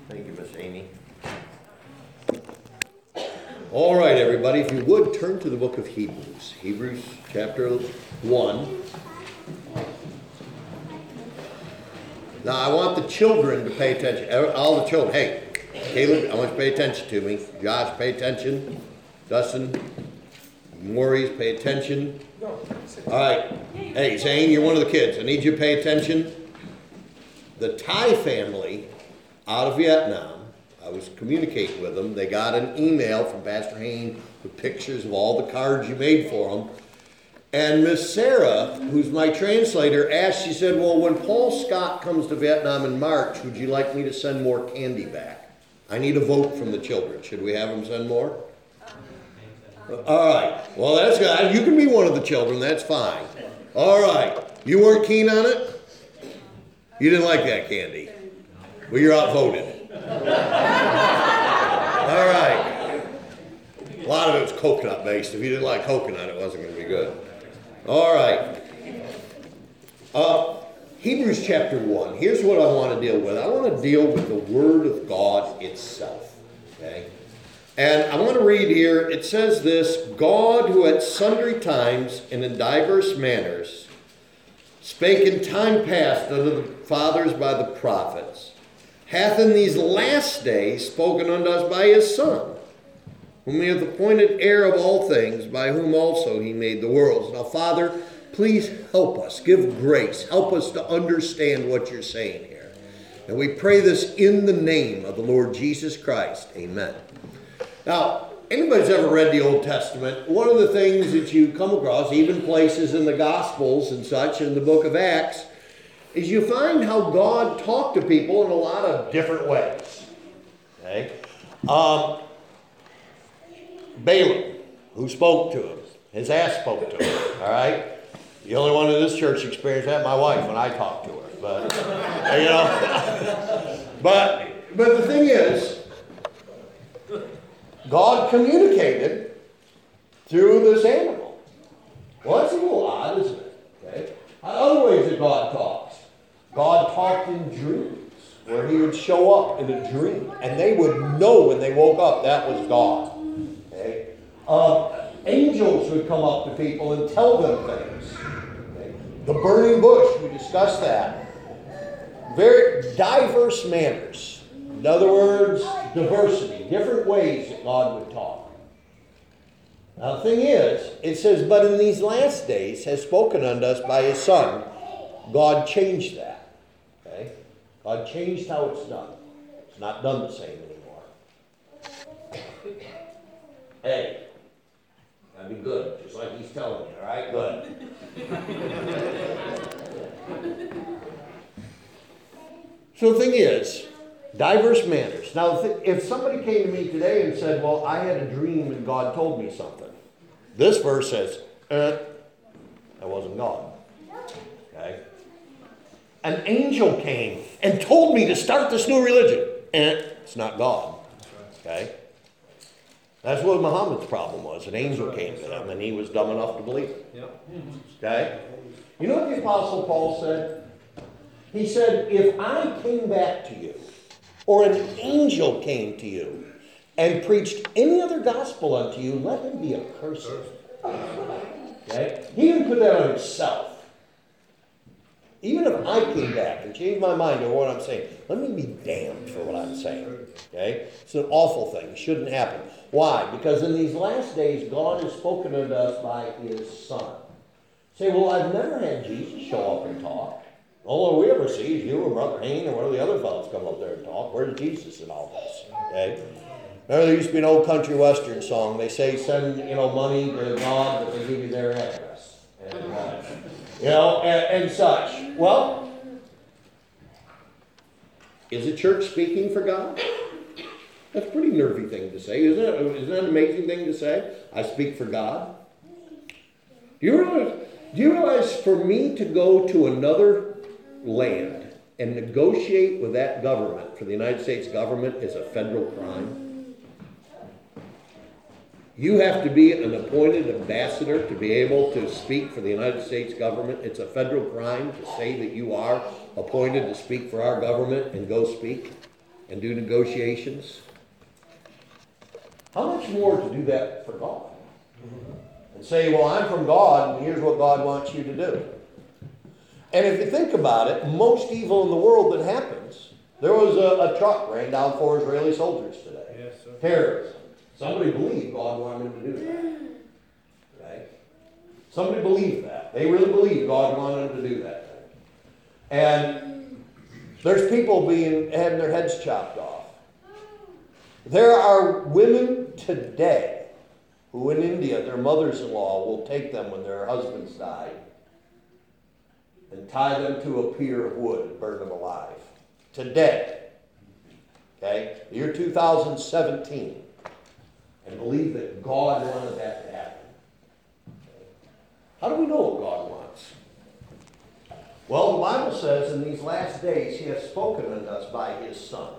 Thank you, Miss Amy. All right, everybody, if you would, turn to the book of Hebrews. Hebrews chapter 1. Now, I want the children to pay attention. All the children. Hey, Caleb, I want you to pay attention to me. Josh, pay attention. Dustin, Maurice, pay attention. All right. Hey, Zane, you're one of the kids. I need you to pay attention. The Thai family out of Vietnam, I was communicating with them. They got an email from Pastor Hain with pictures of all the cards you made for them. And Miss Sarah, who's my translator, asked, she said, well, when Paul Scott comes to Vietnam in March, would you like me to send more candy back? I need a vote from the children. Should we have them send more? All right. Well, that's good. You can be one of the children. That's fine. All right. You weren't keen on it? You didn't like that candy? Well, you're outvoted. All right. A lot of it was coconut based. If you didn't like coconut, it wasn't going to be good. All right. Hebrews chapter 1. Here's what I want to deal with. I want to deal with the Word of God itself. Okay? And I want to read here. It says this: God, who at sundry times and in diverse manners spake in time past unto the fathers by the prophets, hath in these last days spoken unto us by his Son, whom he hath appointed heir of all things, by whom also he made the worlds. Now, Father, please help us. Give grace. Help us to understand what you're saying here. And we pray this in the name of the Lord Jesus Christ. Amen. Now, anybody's ever read the Old Testament, one of the things that you come across, even places in the Gospels and such, in the book of Acts, is you find how God talked to people in a lot of different ways. Okay? Balaam, who spoke to him, his ass spoke to him, all right? The only one in this church experienced that, my wife, when I talked to her. But, you know, but the thing is, God communicated through this animal. Well, that's a little odd, isn't it? Okay? Other ways that God talks. God talked in dreams, where he would show up in a dream, and they would know when they woke up that was God. Okay? Angels would come up to people and tell them things. Okay? The burning bush, we discussed that. Very diverse manners. In other words, diversity, different ways that God would talk. Now the thing is, it says, but in these last days has spoken unto us by his Son. God changed that. Okay? God changed how it's done. It's not done the same anymore. Hey, that'd be good, just like he's telling you, all right? Good. So the thing is, diverse manners. Now, if somebody came to me today and said, well, I had a dream and God told me something. This verse says, that wasn't God. Okay? An angel came and told me to start this new religion. It's not God. Okay? That's what Muhammad's problem was. An angel came to him and he was dumb enough to believe it. Okay? You know what the Apostle Paul said? He said, if I came back to you, or an angel came to you and preached any other gospel unto you, let him be accursed. Okay? He didn't put that on himself. Even if I came back and changed my mind on what I'm saying, let me be damned for what I'm saying. Okay? It's an awful thing. It shouldn't happen. Why? Because in these last days, God has spoken unto us by his Son. Say, well, I've never had Jesus show up and talk. All we ever see is you or Brother Hain or one of the other fellows come up there and talk. Where's Jesus in all this? Okay? Remember, there used to be an old country western song. They say send money to God, but they give you their address. And such. Well, is the church speaking for God? That's a pretty nervy thing to say, isn't it? Isn't that an amazing thing to say? I speak for God. Do you realize for me to go to another land and negotiate with that government, for the United States government, is a federal crime? You have to be an appointed ambassador to be able to speak for the United States government. It's a federal crime to say that you are appointed to speak for our government and go speak. and do negotiations, how much more to do that for God? And say, well, I'm from God, and here's what God wants you to do. And if you think about it, most evil in the world that happens, there was a truck ran down 4 Israeli soldiers today. Yes, sir. Terrorism. Somebody believed God wanted them to do that. Right? Somebody believed that. They really believed God wanted them to do that. And there's people having their heads chopped off. There are women today who in India, their mothers-in-law will take them when their husbands died and tie them to a pier of wood and burn them alive. Today. Okay? The year 2017. And believe that God wanted that to happen. Okay? How do we know what God wants? Well, the Bible says in these last days He has spoken unto us by His Son.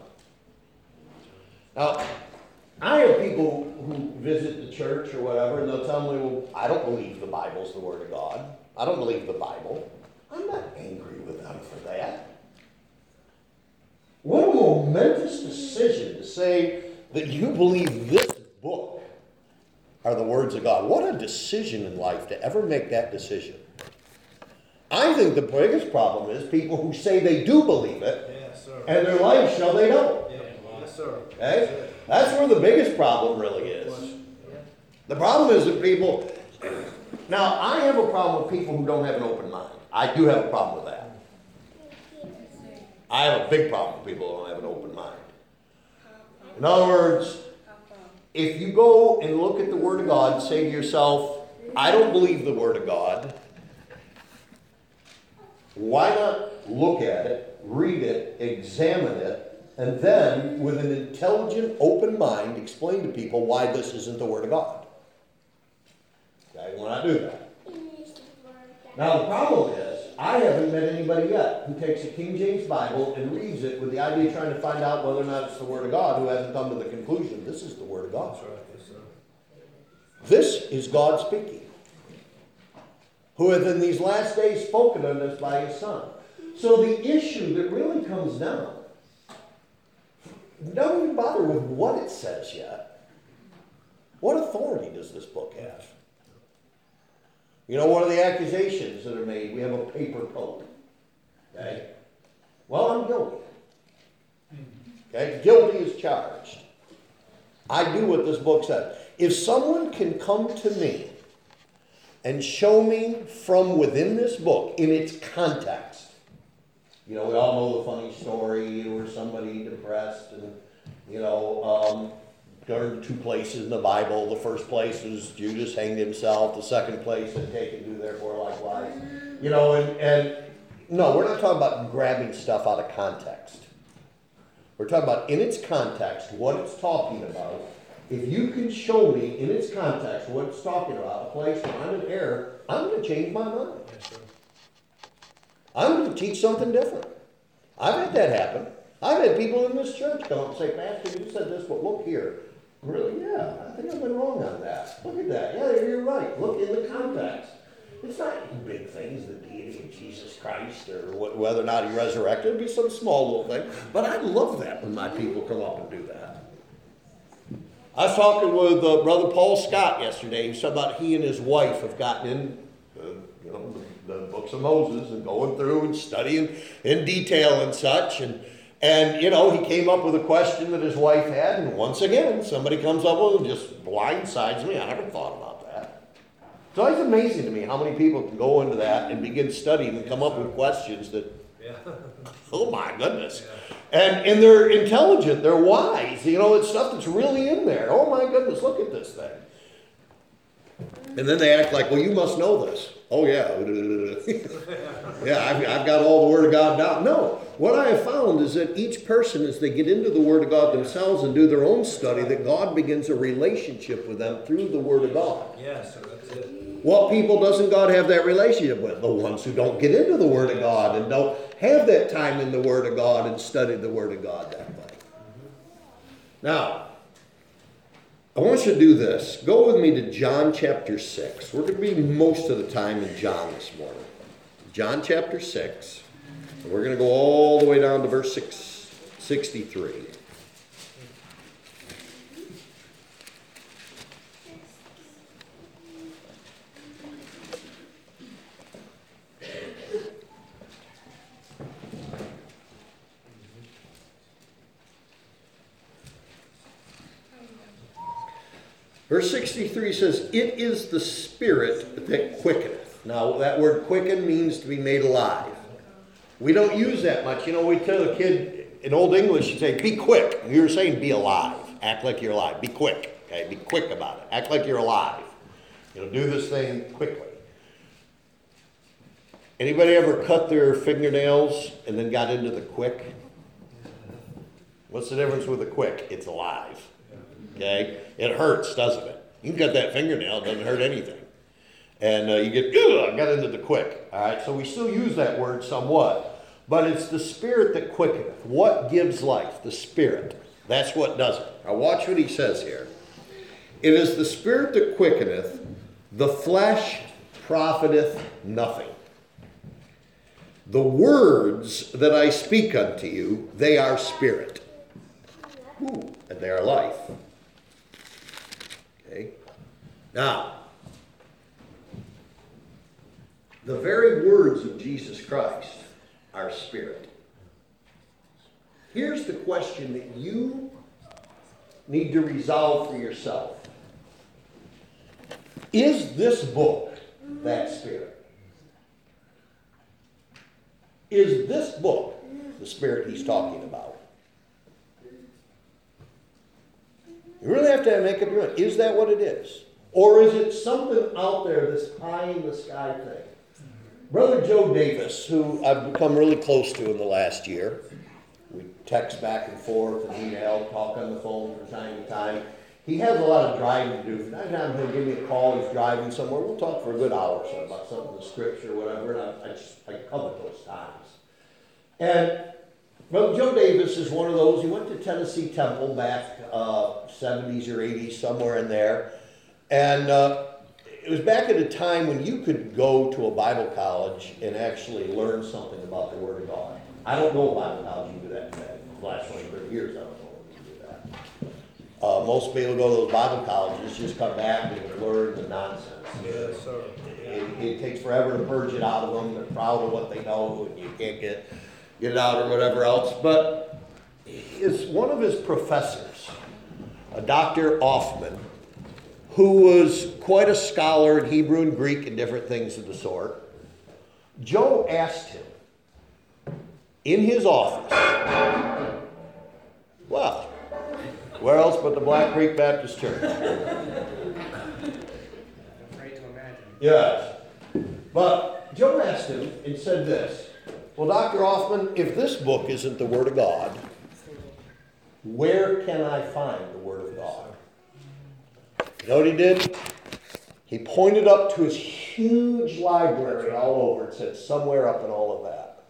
Now, I have people who visit the church or whatever, and they'll tell me, well, I don't believe the Bible's the Word of God. I don't believe the Bible. I'm not angry with them for that. What a momentous decision to say that you believe this book are the words of God. What a decision in life to ever make that decision. I think the biggest problem is people who say they do believe it, Yes, sir. and their life show they don't. Yes, sir. Okay? That's where the biggest problem really is. The problem is that people... Now, I have a problem with people who don't have an open mind. I do have a problem with that. I have a big problem with people who don't have an open mind. In other words, if you go and look at the Word of God and say to yourself, I don't believe the Word of God, why not look at it, read it, examine it, and then, with an intelligent, open mind, explain to people why this isn't the Word of God? Okay, why not do that? Now, the problem is, I haven't met anybody yet who takes a King James Bible and reads it with the idea of trying to find out whether or not it's the Word of God, who hasn't come to the conclusion, this is the Word of God. That's right. Yes, sir. This is God speaking, who hath in these last days spoken unto us by His Son. So the issue that really comes down, don't even bother with what it says yet. What authority does this book have? You know, what are the accusations that are made? We have a paper pope. Okay? Well, I'm guilty. Okay? Guilty is charged. I do what this book says. If someone can come to me and show me from within this book, in its context, you know, we all know the funny story where somebody depressed and, turned to 2 places in the Bible. The first place is Judas hanged himself. The second place is take and do therefore likewise. And no, we're not talking about grabbing stuff out of context. We're talking about in its context, what it's talking about. If you can show me in its context what it's talking about, a place where I'm in error, I'm going to change my mind. Yes, sir. I'm going to teach something different. I've had that happen. I've had people in this church come up and say, Pastor, you said this, but look here. Really? Yeah, I think I've been wrong on that. Look at that. Yeah, you're right. Look in the context. It's not big things, the deity of Jesus Christ, or whether or not He resurrected. It'd be some small little thing. But I love that when my people come up and do that. I was talking with Brother Paul Scott yesterday. He said about he and his wife have gotten in the books of Moses and going through and studying in detail and such. And he came up with a question that his wife had, and once again, somebody comes up with it and just blindsides me. I never thought about that. It's always amazing to me how many people can go into that and begin studying and come up with questions that, oh my goodness. And they're intelligent, they're wise. It's stuff that's really in there. Oh my goodness, look at this thing. And then they act like, well, you must know this. Oh yeah. Yeah, I've got all the Word of God down. No, what I have found is that each person, as they get into the Word of God themselves and do their own study, that God begins a relationship with them through the Word of God. Yes, sir, that's it. What people doesn't God have that relationship with? The ones who don't get into the Word of God and don't have that time in the Word of God and study the Word of God that way. Now, I want you to do this. Go with me to John chapter 6. We're going to be most of the time in John this morning. John chapter 6. And we're going to go all the way down to verse 6. 63. Verse 63 says, "It is the Spirit that quickeneth." Now, that word quicken means to be made alive. We don't use that much. You know, we tell a kid in Old English, you say, be quick. We were saying be alive. Act like you're alive. Be quick. Okay, be quick about it. Act like you're alive. You know, do this thing quickly. Anybody ever cut their fingernails and then got into the quick? What's the difference with a quick? It's alive. Okay? It hurts, doesn't it? You can cut that fingernail, it doesn't hurt anything. And you get, I got into the quick. All right, so we still use that word somewhat. But it's the Spirit that quickeneth. What gives life? The Spirit. That's what does it. Now watch what he says here. It is the Spirit that quickeneth, the flesh profiteth nothing. The words that I speak unto you, they are spirit. Ooh, and they are life. Okay. Now, the very words of Jesus Christ are spirit. Here's the question that you need to resolve for yourself. Is this book that spirit? Is this book the spirit he's talking about? You really have to make up your mind. Is that what it is? Or is it something out there, this pie in the sky thing? Brother Joe Davis, who I've become really close to in the last year, we text back and forth and email, talk on the phone from time to time. He has a lot of driving to do. From time to time, he'll give me a call. He's driving somewhere. We'll talk for a good hour or so about something in the scripture or whatever, and I covet those times. And Brother Joe Davis is one of those. He went to Tennessee Temple back 70s or 80s, somewhere in there. And it was back at a time when you could go to a Bible college and actually learn something about the Word of God. I don't know Bible college you can do that today. The last 20, 30 years, I don't know if you can do that. Most people go to those Bible colleges, just come back and learn the nonsense. Yes, sir. It takes forever to purge it out of them. They're proud of what they know, and you can't get it out or whatever else. But one of his professors, a Dr. Offman, who was quite a scholar in Hebrew and Greek and different things of the sort, Joe asked him in his office, well, where else but the Black Creek Baptist Church? Afraid to imagine. Yes. But Joe asked him and said this, well, Dr. Offman, if this book isn't the Word of God, where can I find the Word of God? You know what he did? He pointed up to his huge library all over and said, somewhere up in all of that.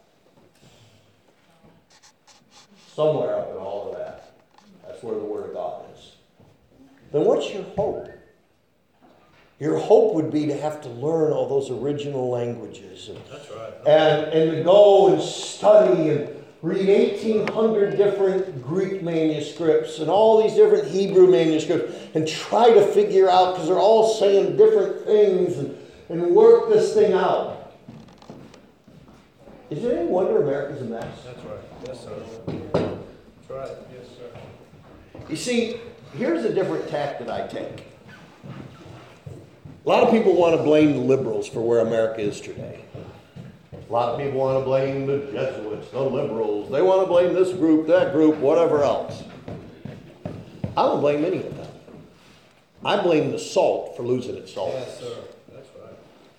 Somewhere up in all of that. That's where the Word of God is. Then what's your hope? Your hope would be to have to learn all those original languages. That's right. And to go and study and read 1,800 different Greek manuscripts and all these different Hebrew manuscripts and try to figure out, because they're all saying different things, and work this thing out. Is it any wonder America's a mess? That's right. Yes, sir. That's right. Yes, sir. You see, here's a different tack that I take. A lot of people want to blame the liberals for where America is today. A lot of people want to blame the Jesuits, the liberals. They want to blame this group, that group, whatever else. I don't blame any of them. I blame the salt for losing its salt. Yes, sir. That's right.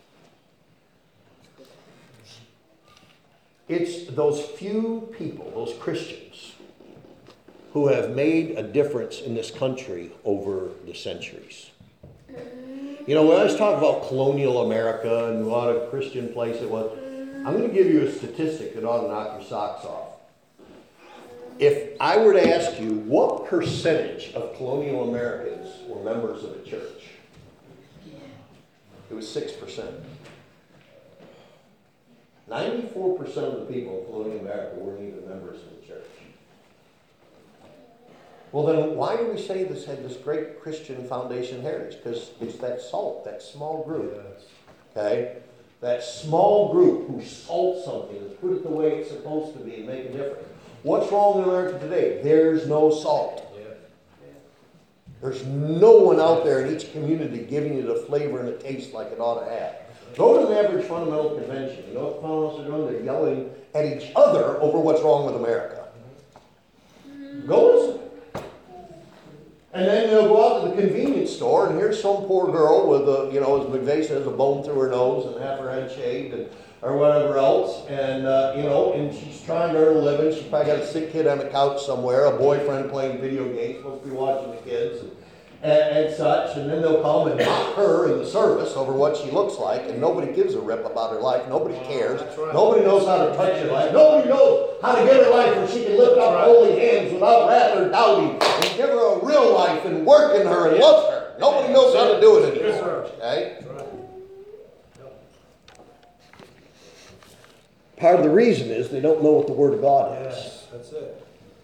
It's those few people, those Christians, who have made a difference in this country over the centuries. You know, when I was talking about colonial America and what a Christian place it was, I'm going to give you a statistic that ought to knock your socks off. If I were to ask you what percentage of colonial Americans were members of a church, it was 6%. 94% of the people in colonial America weren't even members of the church. Well, then why do we say this had this great Christian foundation heritage? Because it's that salt, that small group. Yes. Okay? That small group who salt something and put it the way it's supposed to be and make a difference. What's wrong in America today? There's no salt. Yeah. There's no one out there in each community giving you the flavor and the taste like it ought to have. Go to the average fundamental convention. You know what the fundamentalists are doing? They're yelling at each other over what's wrong with America. Go listen. And then they'll go out to the convenience store, and here's some poor girl with a, as McVeigh says, a bone through her nose and half her head shaved, or whatever else, and and she's trying to earn a living. She's probably got a sick kid on the couch somewhere, a boyfriend playing video games, supposed to be watching the kids, and such. And then they'll come and mock her in the service over what she looks like, and nobody gives a rip about her life. Nobody cares. Right. Nobody knows how to touch her life. Nobody knows how to get her life where she can lift up holy hands without wrath or doubting, and give her a real life and work in her and love her. Nobody knows how to do it anymore. Okay? Part of the reason is they don't know what the Word of God is. Yes, that's it.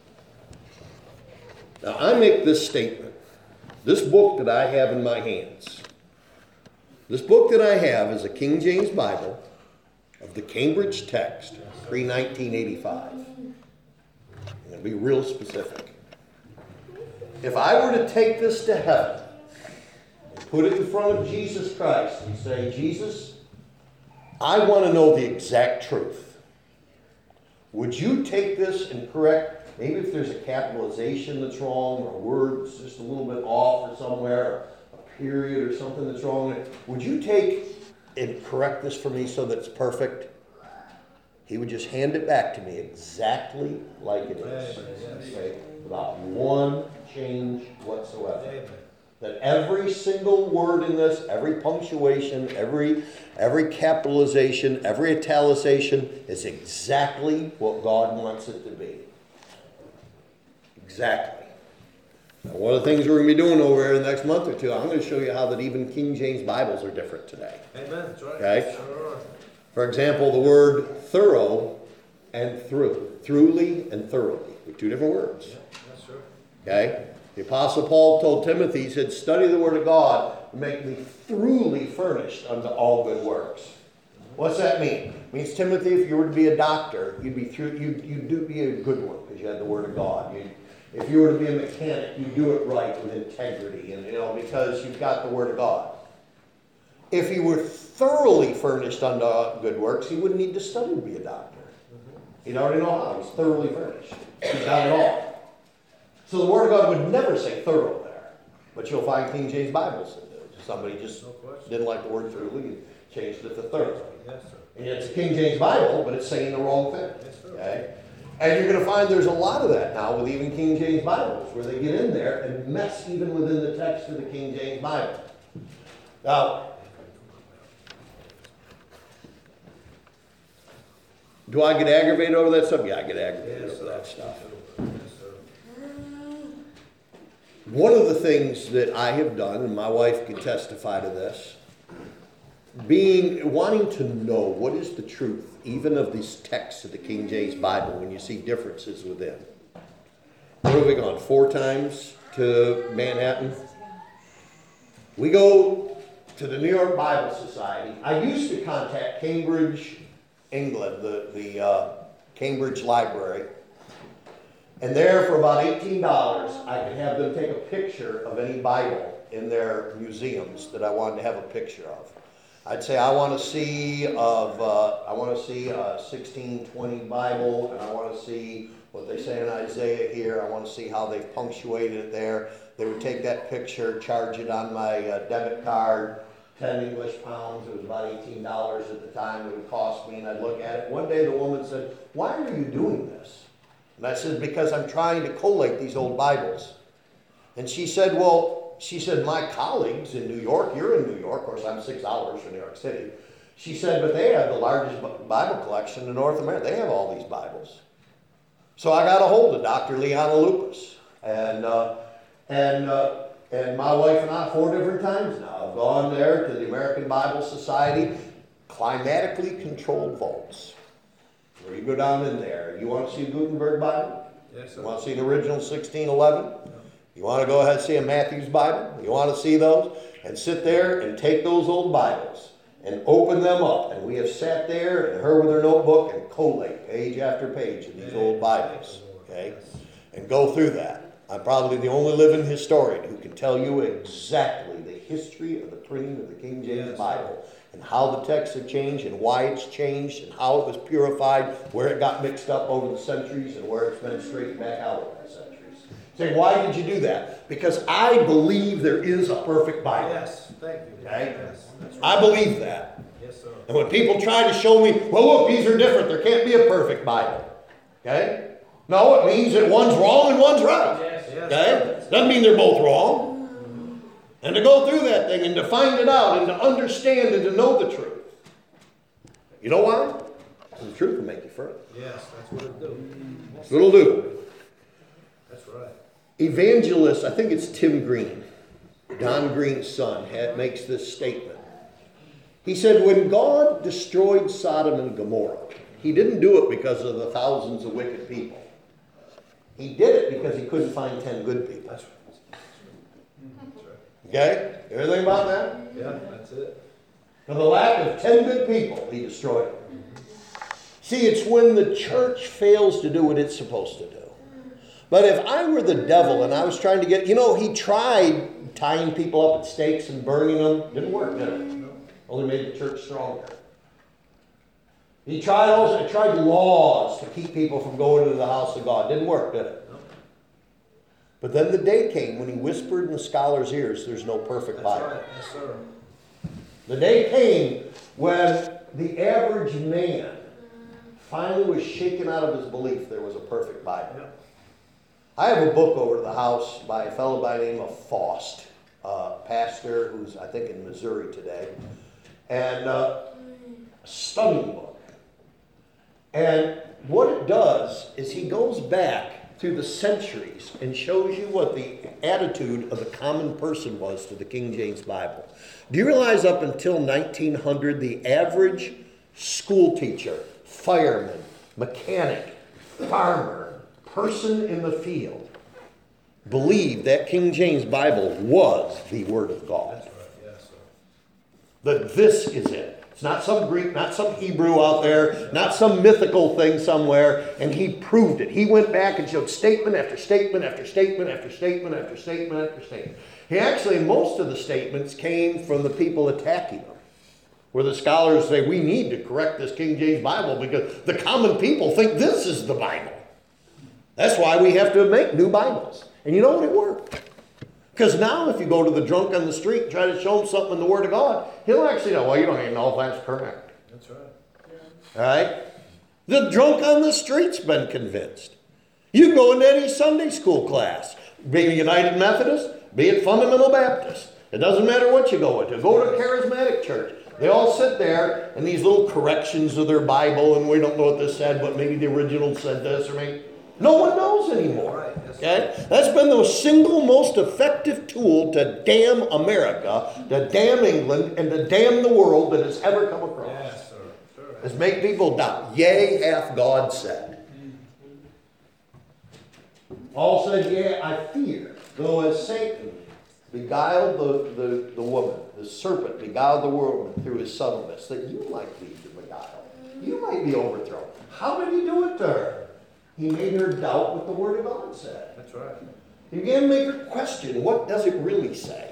Now, I make this statement. This book that I have in my hands, this book that I have is a King James Bible of the Cambridge text, pre-1985. I'm going to be real specific. If I were to take this to heaven and put it in front of Jesus Christ and say, Jesus, I want to know the exact truth. Would you take this and correct, maybe if there's a capitalization that's wrong, or a word that's just a little bit off or somewhere, or a period or something that's wrong, would you take and correct this for me so that it's perfect? He would just hand it back to me exactly like it is. Okay? Without one change whatsoever. That every single word in this, every punctuation, every capitalization, every italicization is exactly what God wants it to be. Exactly. Now, one of the things we're going to be doing over here in the next month or two, I'm going to show you how that even King James Bibles are different today. Amen. That's right. Okay? Sure. For example, the word thorough and through. Throughly and thoroughly. They're two different words. Yeah, that's true. Okay? The Apostle Paul told Timothy, he said, study the Word of God and make me throughly furnished unto all good works. What's that mean? It means, Timothy, if you were to be a doctor, you'd do be a good one because you had the Word of God. If you were to be a mechanic, you'd do it right with integrity, and because you've got the Word of God. If he were thoroughly furnished unto good works, he wouldn't need to study to be a doctor. He'd already know how. He's thoroughly furnished. He's got it all. So the Word of God would never say thorough there. But you'll find King James Bibles that do. Somebody just didn't like the word thoroughly and changed it to thorough. Yes, sir. And it's a King James Bible, but it's saying the wrong thing. Yes, sir. Okay? And you're going to find there's a lot of that now with even King James Bibles, where they get in there and mess even within the text of the King James Bible. Now, do I get aggravated over that stuff? Yeah, I get aggravated over that stuff. One of the things that I have done, and my wife can testify to this, wanting to know what is the truth, even of these texts of the King James Bible, when you see differences within. Where have we gone? 4 times to Manhattan? We go to the New York Bible Society. I used to contact Cambridge, England, the Cambridge Library. And there, for about $18, I could have them take a picture of any Bible in their museums that I wanted to have a picture of. I'd say I want to see a 1620 Bible, and I want to see what they say in Isaiah here. I want to see how they've punctuated it there. They would take that picture, charge it on my debit card, 10 English pounds. It was about $18 at the time it would cost me, and I'd look at it. One day the woman said, "Why are you doing this?" And I said, "Because I'm trying to collate these old Bibles." And she said, "My colleagues in New York," you're in New York, of course I'm 6 hours from New York City. She said, "But they have the largest Bible collection in North America. They have all these Bibles." So I got a hold of Dr. Leon Lupus. And my wife and I, 4 different times now, have gone there to the American Bible Society, climatically controlled vaults. Where you go down in there. You want to see a Gutenberg Bible? Yes, sir. You want to see an original 1611? You want to go ahead and see a Matthew's Bible? You want to see those? And sit there and take those old Bibles and open them up. And we have sat there and her with her notebook and collate page after page of these old Bibles. Okay? And go through that. I'm probably the only living historian who can tell you exactly the history of the printing of the King James Bible and how the texts have changed and why it's changed and how it was purified, where it got mixed up over the centuries and where it's been straightened back out over the centuries. Say, why did you do that? Because I believe there is a perfect Bible. Yes, thank you. Okay? Yes, that's right. I believe that. Yes, sir. And when people try to show me, well, look, these are different. There can't be a perfect Bible. Okay? No, it means that one's wrong and one's right. Yes, yes. Okay? Doesn't mean they're both wrong. And to go through that thing and to find it out and to understand and to know the truth. You know why? The truth will make you free. Yes, that's what it'll do. That's what it'll do. That's right. Evangelist, I think it's Tim Green, Don Green's son, makes this statement. He said, when God destroyed Sodom and Gomorrah, he didn't do it because of the thousands of wicked people. He did it because he couldn't find 10 good people. That's right. That's right. Okay? Everything about that? Yeah, that's it. For the lack of 10 good people, he destroyed them. See, it's when the church fails to do what it's supposed to do. But if I were the devil and I was trying to get, he tried tying people up at stakes and burning them. Didn't work, did it? Only made the church stronger. He tried laws to keep people from going to the house of God. Didn't work, did it? But then the day came when he whispered in the scholar's ears, there's no perfect Bible. That's right. Yes, sir. The day came when the average man finally was shaken out of his belief there was a perfect Bible. Yep. I have a book over to the house by a fellow by the name of Faust, pastor who's, I think, in Missouri today. And a stunning book. And what it does is he goes back through the centuries and shows you what the attitude of the common person was to the King James Bible. Do you realize up until 1900, the average school teacher, fireman, mechanic, farmer, person in the field believed that King James Bible was the Word of God? That's right. Yes, sir. That this is it. It's not some Greek, not some Hebrew out there, not some mythical thing somewhere, and he proved it. He went back and showed statement after statement after statement after statement after statement after statement. He actually, most of the statements came from the people attacking him, where the scholars say, we need to correct this King James Bible because the common people think this is the Bible. That's why we have to make new Bibles. And you know what? It worked. Because now if you go to the drunk on the street and try to show him something in the Word of God, he'll actually know, well, you don't even know if that's correct. That's right. All right? The drunk on the street's been convinced. You go into any Sunday school class, be it United Methodist, be it Fundamental Baptist. It doesn't matter what you go into. Go to a charismatic church. They all sit there and these little corrections of their Bible, and we don't know what this said, but maybe the original said this, or maybe... No one knows anymore. Right. Yes, Okay? That's been the single most effective tool to damn America, to damn England, and to damn the world that has ever come across. Yes, sir. Sure. Is make people doubt. Yea, hath God said. Paul said, yea, I fear, though as Satan beguiled the woman, the serpent beguiled the woman through his subtleness, that you might be beguiled. You might be overthrown. How did he do it to her? He made her doubt what the Word of God said. That's right. He began to make her question, what does it really say?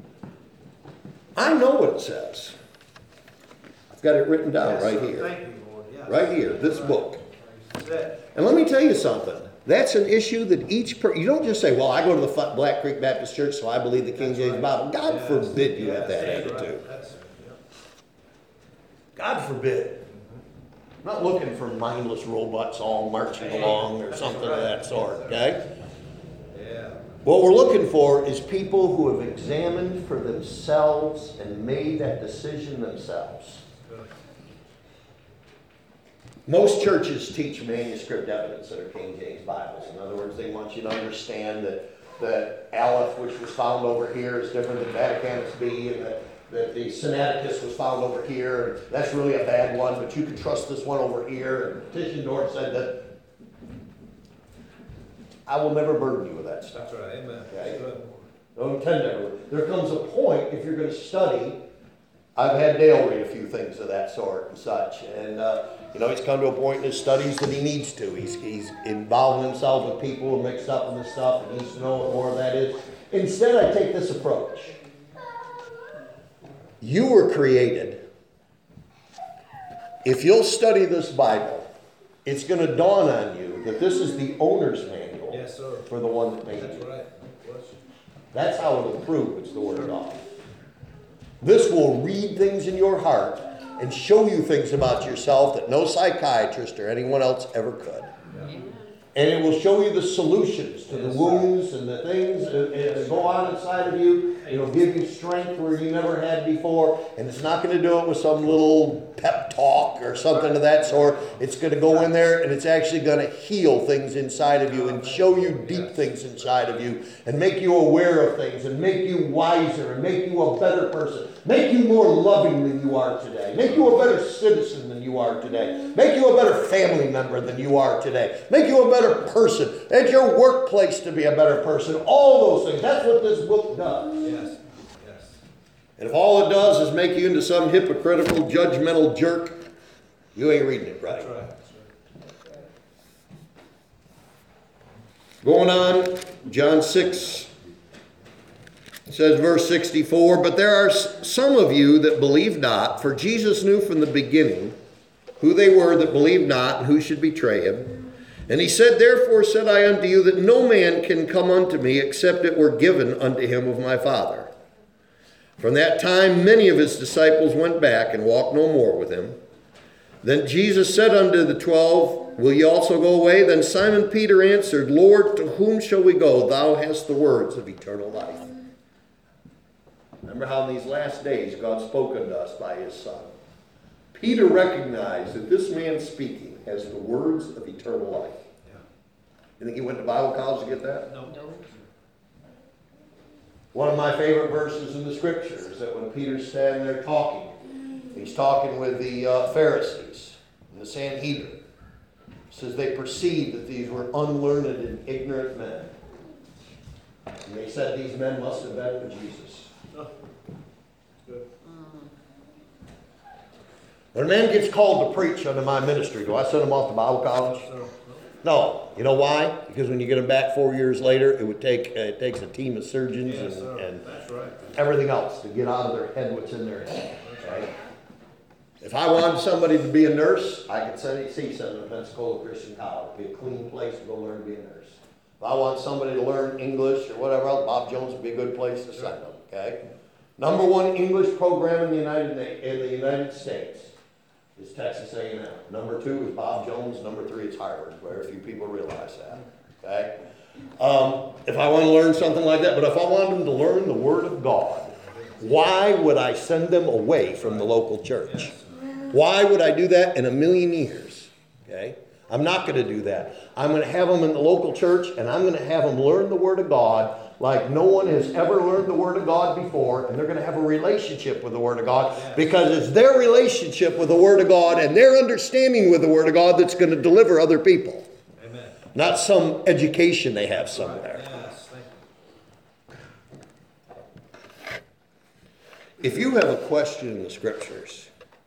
I know what it says. I've got it written down Yes, right sir. here. Thank you, Lord. Yes. Right here, this book. That's it. And let me tell you something. That's an issue that you don't just say, well, I go to the Black Creek Baptist Church, so I believe the King That's James right. Bible. God Yes. forbid you have that That's attitude. right. That's it. Yep. God forbid. I'm not looking for mindless robots all marching along or something of that sort, okay? Yeah. What we're looking for is people who have examined for themselves and made that decision themselves. Good. Most churches teach manuscript evidence that are King James Bibles. In other words, they want you to understand that Aleph, which was found over here, is different than Vaticanus B, and that the Sinaiticus was found over here, and that's really a bad one, but you can trust this one over here. And Tischendorf said that. I will never burden you with that stuff. That's right, amen. Okay. Good. Don't intend to. There comes a point, if you're going to study, I've had Dale read a few things of that sort and such, and he's come to a point in his studies that he needs to. He's involving himself with people and mixed up in this stuff, and needs to know what more of that is. Instead, I take this approach. You were created. If you'll study this Bible, it's going to dawn on you that this is the owner's manual. Yes, sir. For the one that made That's you. right. That's how it'll prove it's the Word of God. This will read things in your heart and show you things about yourself that no psychiatrist or anyone else ever could. And it will show you the solutions to the wounds and the things that go on inside of you. It'll give you strength where you never had before. And it's not going to do it with some little pep talk or something of that sort. It's going to go in there and it's actually going to heal things inside of you and show you deep things inside of you and make you aware of things and make you wiser and make you a better person. Make you more loving than you are today. Make you a better citizen than you are today. Make you a better family member than you are today. Make you a better person. At your workplace to be a better person. All those things. That's what this book does. Yes. Yes. And if all it does is make you into some hypocritical, judgmental jerk, you ain't reading it right. That's right. Going on, John 6. It says, verse 64, but there are some of you that believe not, for Jesus knew from the beginning who they were that believed not and who should betray him. And he said, therefore said I unto you that no man can come unto me except it were given unto him of my Father. From that time many of his disciples went back and walked no more with him. Then Jesus said unto the 12, will ye also go away? Then Simon Peter answered, Lord, to whom shall we go? Thou hast the words of eternal life. Remember how in these last days God spoke unto us by his Son. Peter recognized that this man speaking has the words of eternal life. Yeah. You think he went to Bible college to get that? No. One of my favorite verses in the scripture is that when Peter's standing there talking, he's talking with the Pharisees and the Sanhedrin. It says they perceived that these were unlearned and ignorant men. And they said these men must have been with Jesus. Good. When a man gets called to preach under my ministry, do I send him off to Bible college? No. You know why? Because when you get him back 4 years later, it takes a team of surgeons and That's right. everything else to get out of their head what's in their head. Right? If I wanted somebody to be a nurse, I could send them to Pensacola Christian College. It'd be a clean place to go learn to be a nurse. If I want somebody to learn English or whatever else, Bob Jones would be a good place to send them. Okay. Number one English program in the United States is Texas A&M. Number two is Bob Jones. Number three is Harvard. Very few people realize that. Okay. If I want to learn something like that, but if I want them to learn the Word of God, why would I send them away from the local church? Why would I do that in a million years? Okay. I'm not going to do that. I'm going to have them in the local church, and I'm going to have them learn the Word of God like no one has ever learned the Word of God before, and they're going to have a relationship with the Word of God because it's their relationship with the Word of God and their understanding with the Word of God that's going to deliver other people. Amen. Not some education they have somewhere. Yes, thank you. If you have a question in the Scriptures,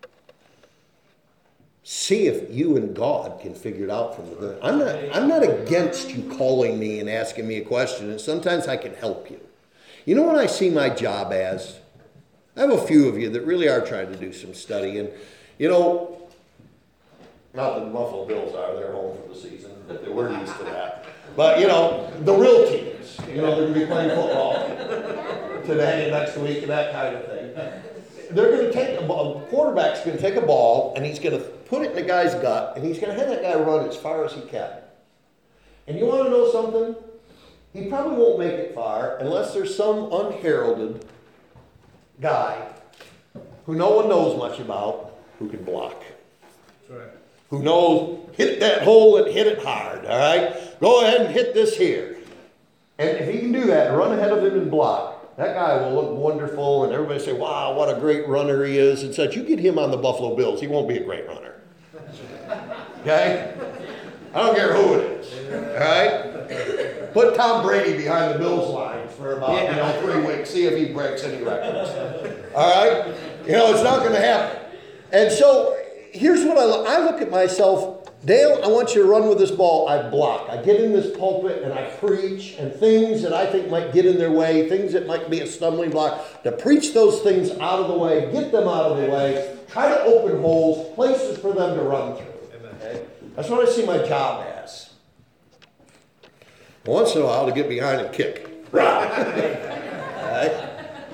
see if you and God can figure it out from the good. I'm not against you calling me and asking me a question, and sometimes I can help you. You know what I see my job as? I have a few of you that really are trying to do some study, and not that the Buffalo Bills are, they're home for the season, but we're used to that. But, the real teams, they're going to be playing football today and next week and that kind of thing. They're going to take a quarterback's going to take a ball and he's going to put it in the guy's gut and he's going to have that guy run as far as he can. And you want to know something? He probably won't make it far unless there's some unheralded guy who no one knows much about who can block. That's right. Who knows, hit that hole and hit it hard, all right? Go ahead and hit this here. And if he can do that and run ahead of him and block, that guy will look wonderful, and everybody say, wow, what a great runner he is, and such. You get him on the Buffalo Bills, he won't be a great runner. Okay? I don't care who it is. All right? Put Tom Brady behind the Bills line for about 3 weeks. See if he breaks any records. All right? It's not going to happen. And so here's what I look at myself. Dale, I want you to run with this ball. I block. I get in this pulpit and I preach, and things that I think might get in their way, things that might be a stumbling block, to preach those things out of the way, get them out of the way, try to open holes, places for them to run through. Okay? That's what I see my job as. Once in a while to get behind and kick. Right?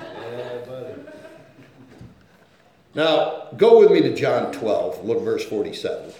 Now, go with me to John 12. Look at verse 47.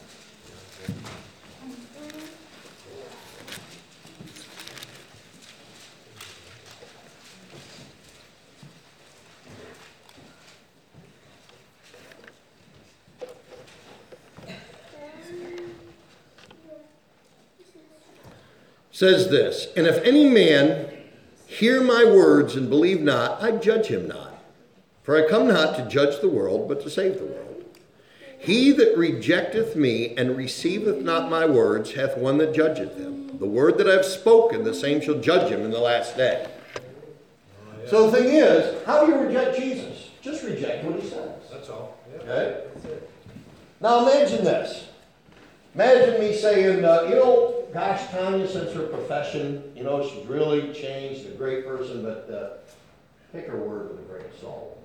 Says this, and if any man hear my words and believe not, I judge him not. For I come not to judge the world, but to save the world. He that rejecteth me and receiveth not my words hath one that judgeth him. The word that I have spoken, the same shall judge him in the last day. So the thing is, how do you reject Jesus? Just reject what he says. That's all. Yeah. Okay? That's it. Now imagine this. Imagine me saying, gosh, Tanya, since her profession, she's really changed, a great person, but take her word with a grain of salt.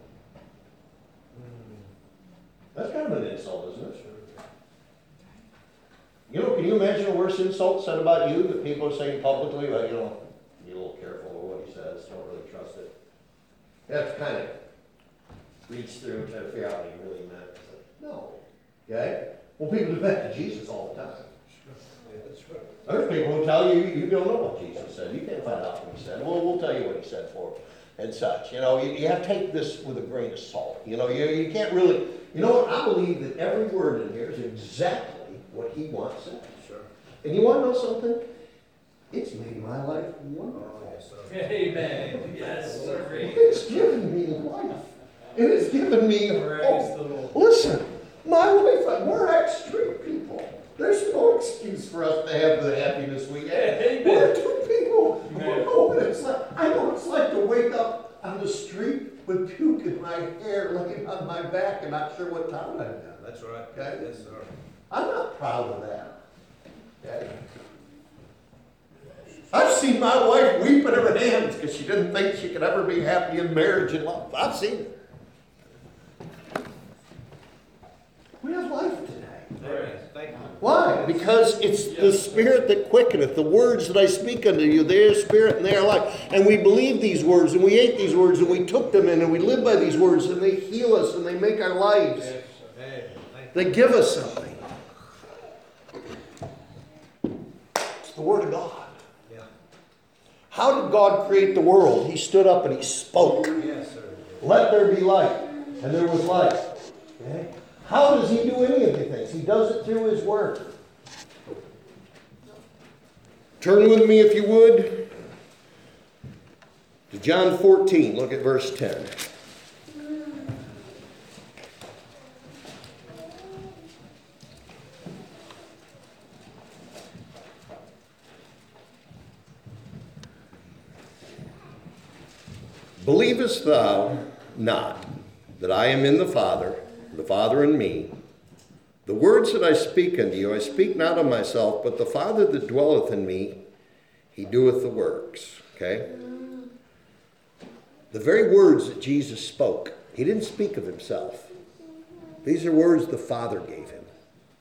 That's kind of an insult, isn't it? Can you imagine a worse insult said about you that people are saying publicly, like, be a little careful with what he says, don't really trust it. You have to kind of reach through to figure out what he really meant. No. Okay? Well, people do that to Jesus all the time. Yeah, that's right. There's people who tell you, you don't know what Jesus said. You can't find out what he said. Well, we'll tell you what he said for and such. You have to take this with a grain of salt. You can't really, what? I believe that every word in here is exactly what he wants said. Sure. And you want to know something? It's made my life wonderful. Yes, sir. Amen. Yes, sir. It's given me life. It has given me Praise the hope. Lord. Listen, my wife, we're ex-street people. There's no excuse for us to have the happiness we have. Amen. We're two people who know what it's like. I know what it's like to wake up on the street with puke in my hair, laying on my back, and not sure what town I'm in. That's right. Okay? Yes, sir. I'm not proud of that. Okay? I've seen my wife weep in her hands because she didn't think she could ever be happy in marriage and love. I've seen it. We have life today. Thank you. Why? Because it's the Spirit that quickeneth. The words that I speak unto you, they are spirit and they are life. And we believe these words, and we ate these words, and we took them in, and we live by these words, and they heal us, and they make our lives. Yes, sir. They give us something. It's the Word of God. Yeah. How did God create the world? He stood up and He spoke. Yes, sir. Let there be light. And there was light. Okay? How does He do any of the things? He does it through His Word. Turn with me, if you would, to John 14. Look at verse 10. Believest thou not that I am in the Father in me? The words that I speak unto you, I speak not of myself, but the Father that dwelleth in me, He doeth the works. Okay? The very words that Jesus spoke, He didn't speak of Himself. These are words the Father gave Him.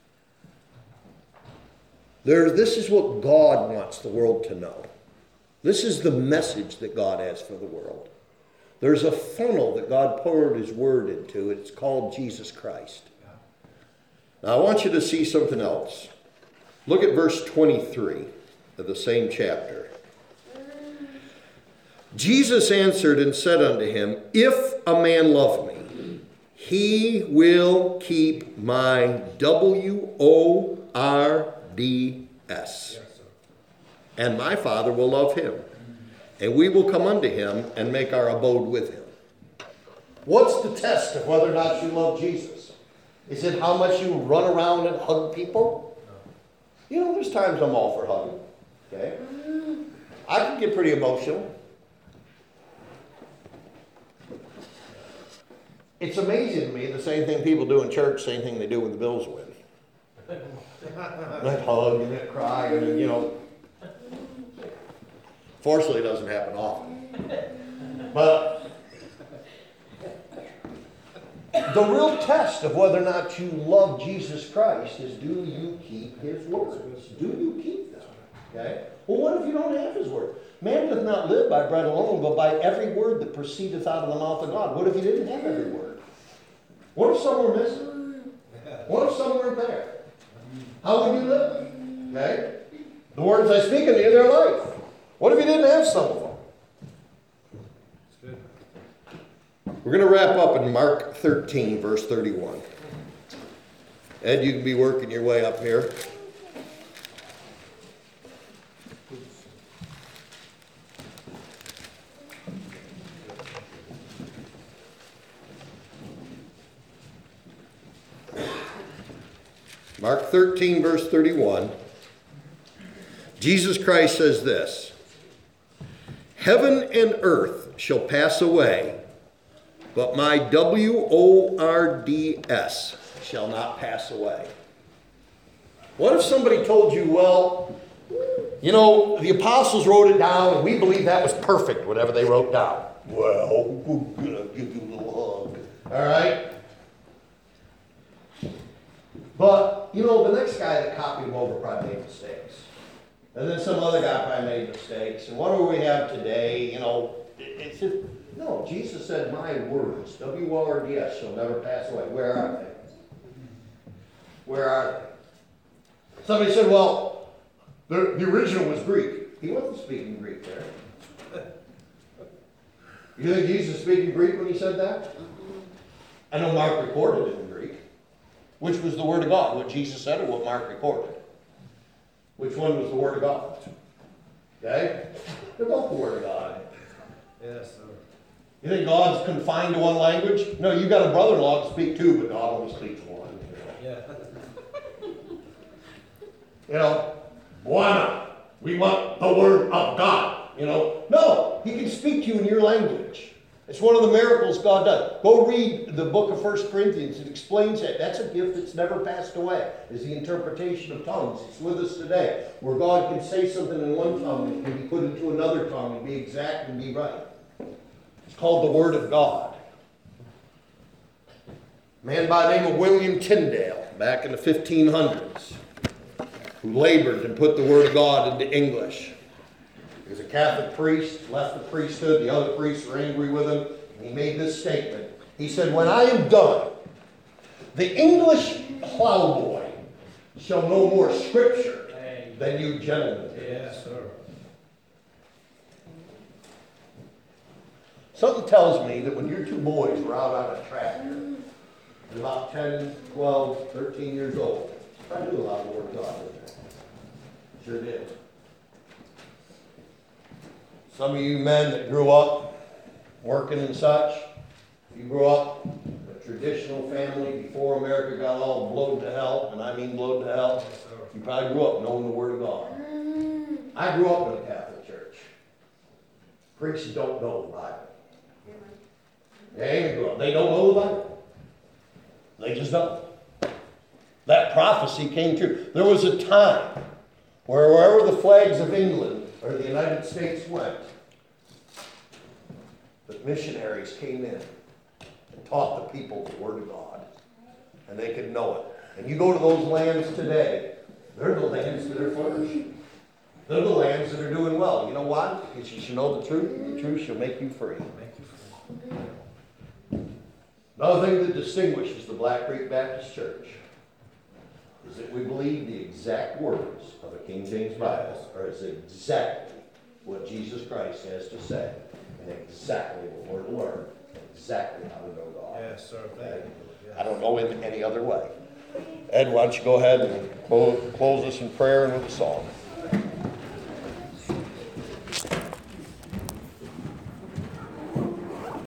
This is what God wants the world to know. This is the message that God has for the world. There's a funnel that God poured His Word into. It's called Jesus Christ. Now I want you to see something else. Look at verse 23 of the same chapter. Jesus answered and said unto him, If a man love me, he will keep my WORDS. And my Father will love him. And we will come unto him and make our abode with him. What's the test of whether or not you love Jesus? Is it how much you run around and hug people? There's times I'm all for hugging. Okay? I can get pretty emotional. It's amazing to me, the same thing people do in church, same thing they do when the Bills win. That hug and that cry and, you know. Fortunately, it doesn't happen often. But the real test of whether or not you love Jesus Christ is, do you keep his words? Do you keep them? Okay? Well, what if you don't have his word? Man doth not live by bread alone, but by every word that proceedeth out of the mouth of God. What if you didn't have every word? What if some were missing? What if some weren't there? How would you live? Okay? The words I speak unto you, they're life. What if you didn't have some of them? We're going to wrap up in Mark 13, verse 31. Ed, you can be working your way up here. Mark 13, verse 31. Jesus Christ says this: heaven and earth shall pass away, but my words shall not pass away. What if somebody told you, well, you know, the apostles wrote it down and we believe that was perfect, whatever they wrote down. Well, we're going to give you a little hug. All right? But, you know, the next guy that copied them over probably made mistakes. And then some other guy probably made mistakes. And what do we have today? You know, it's just, no, Jesus said, my words, words, shall never pass away. Where are they? Where are they? Somebody said, well, the original was Greek. He wasn't speaking Greek there. You think Jesus was speaking Greek when he said that? I know Mark recorded it in Greek. Which was the Word of God? What Jesus said or what Mark recorded? Which one was the Word of God? Okay? They're both the Word of God. Yes, sir. You think God's confined to one language? No, you got a brother-in-law to speak two, but God only speaks one. Yeah. You know, why not? We want the Word of God. You know, no, he can speak to you in your language. It's one of the miracles God does. Go read the book of 1 Corinthians. It explains that. That's a gift that's never passed away, is the interpretation of tongues. It's with us today, where God can say something in one tongue and can be put into another tongue and be exact and be right. It's called the Word of God. A man by the name of William Tyndale, back in the 1500s, who labored and put the Word of God into English. He was a Catholic priest, left the priesthood. The other priests were angry with him. And he made this statement. He said, when I am done, the English plowboy shall know more scripture than you gentlemen. Yes, sir. Something tells me that when your two boys were out on a tractor, they're about 10, 12, 13 years old, I knew a lot of the Word of God in there. Sure did. Some of you men that grew up working and such, you grew up in a traditional family before America got all blowed to hell, and I mean blowed to hell, you probably grew up knowing the Word of God. I grew up in a Catholic church. Priests don't know the Bible. They don't know the Bible. They just don't. That prophecy came true. There was a time where wherever the flags of England or the United States went, the missionaries came in and taught the people the Word of God. And they could know it. And you go to those lands today, they're the lands that are flourishing. They're the lands that are doing well. You know why? Because you should know the truth, and the truth shall make you free. Another thing that distinguishes the Black Creek Baptist Church is that we believe the exact words of a King James Bible are exactly what Jesus Christ has to say, and exactly what we're to learn, and exactly how to know God. Yes, sir. Thank you. Yes. I don't know him any other way. Ed, why don't you go ahead and close us in prayer and with a song.